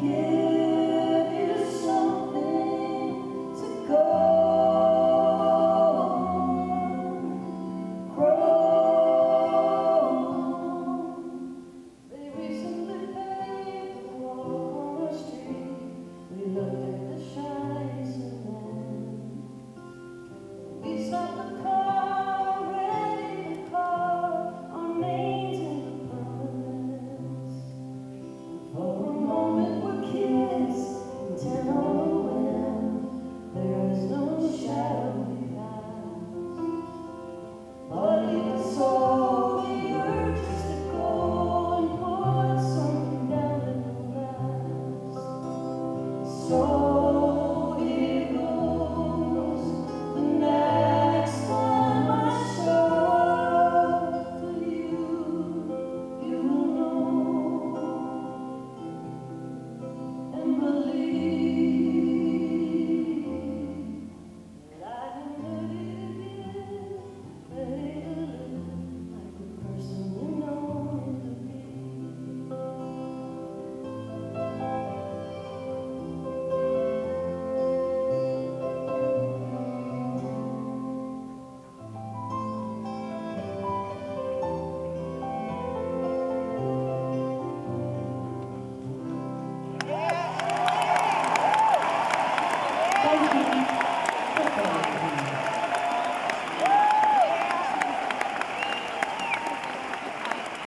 give you something to go on, grow on. They recently paved the walk on the street. We looked at the shiny cement. We stopped the car, ready to carve our names in the pavements. For a moment we're kids, intent on the wind. There is no shadow we pass. But even so, the urge is to go and put something down that will last. So